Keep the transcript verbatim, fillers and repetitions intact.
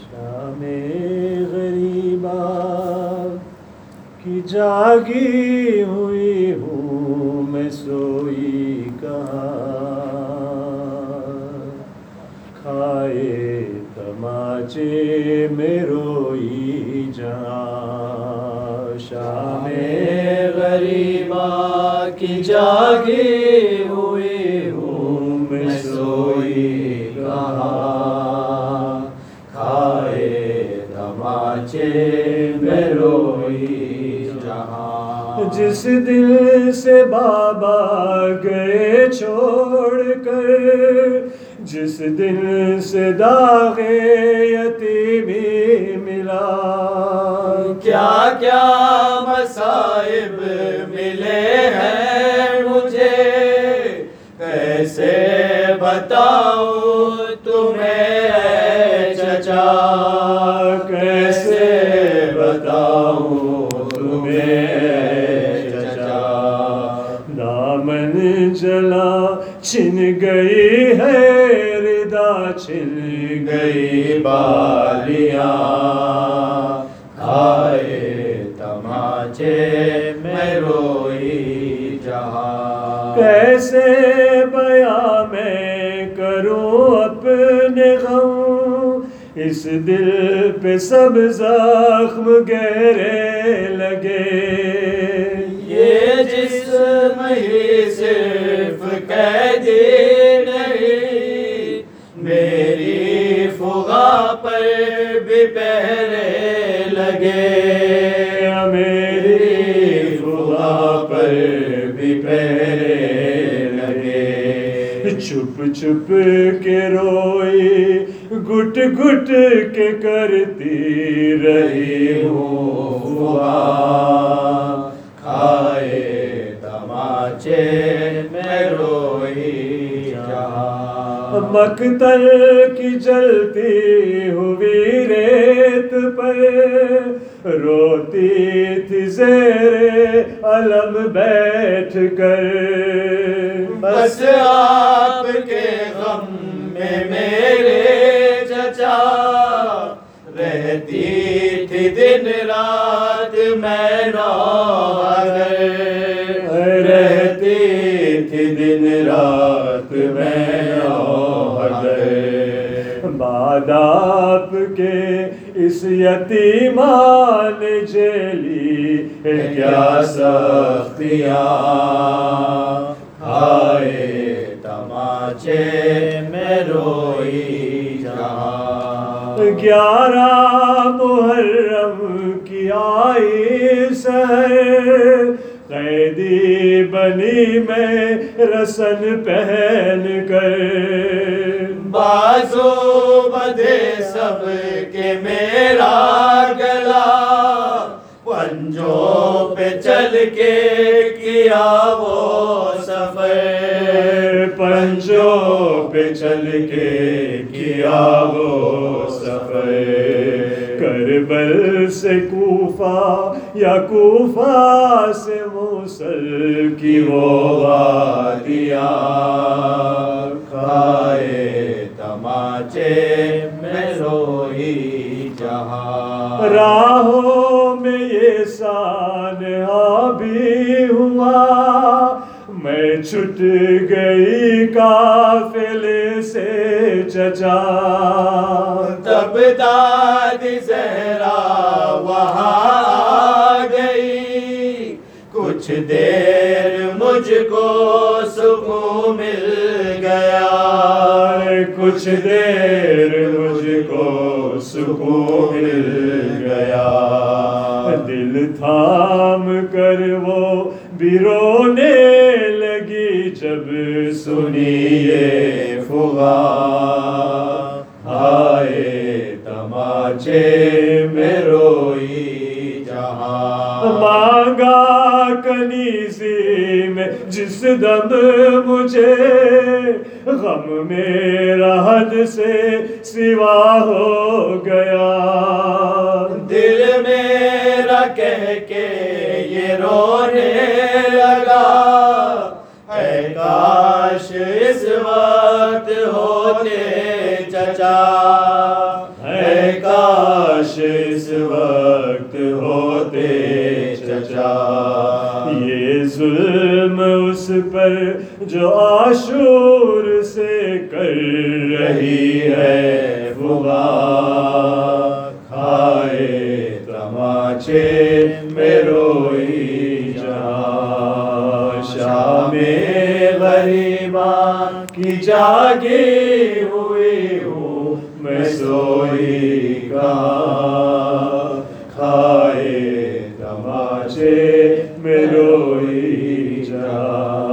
शामे गरीबा की जागी हुई हूँ मैं सोई कहाँ, खाए तमाचे में रोई जहाँ। शामे गरीबा की जागी हुई हूँ मैं सोई कहाँ, खाए तमाचे में रोई जहाँ। जिस दिल से बाबा गए छोड़कर, जिस दिल से दागे यतीमी मिला, क्या क्या मसाइब मिले हैं मुझे, कैसे बताऊं तुम्हें ऐ चचा, कैसे बताऊं तुम्हें ऐ चचा। दामन जला छिन गई है रिदा, छिन गई बालियां, खाए तमाचे में रोई जहाँ। कैसे बयां मैं करूं अपने गम, इस दिल पे सब जख्म गहरे लगे। ये जिस्म ही सिर्फ कैदी नहीं, मेरी फुगा पर भी पहरे लगे, मेरी फुगा पर भी पहरे लगे। छुप छुप के रोई, गुट गुट के करती रही हूँ फुगा, खाए तमाचे में रोई जहाँ। मकतल की जलती हुई रेत पर रोती थी ज़ेरे अलम बैठ कर, बस आपके गम में मेरे चचा, रहती थी दिन रात मैं नौकर, रहती थी दिन रात मैं नौकर। बाद आपके इस यतीमान जेली क्या सख्तियाँ, खाए तमाचे में रोई जहाँ। ग्यारह मुहर्रम की आई सहर, कैदी बनी मैं रसन पहन कर, बाजो बधे सब के मेरा गला, पंजों पे चल के किया वो सफर, पंजों पे चल के किया वो सफर। करबल से कूफा या कूफा से मूसल की वो वादियाँ, खाए तमाचे में रोई जहाँ। राहों में ये सानहा भी हुआ, मैं छुट गई काफिले से चचा। तब दादी ज़हरा वहाँ आ गई, कुछ देर मुझको सुकून मिल गया, कुछ देर मुझको सुकून मिल गया। दिल थाम कर वो भी रोने लगी जब सुनी ये फुगा, आए तमाचे में रोई जहाँ। मांगा कनीज़ी में जिस दम मुझे, गम मेरा हद से सिवा हो गया। दिल मेरा कह के ये रोने लगा, ऐ काश इस वक्त होते चचा, है काश इस वक्त होते चचा। ये जुल्म उस पर जो आशूर से कर रही है फुगा, खाए तमाचे में रोई जहाँ। शामे गरीबा की जागी हुई हूँ मैं सोई कहाँ, खाए तमाचे में रोई जहाँ।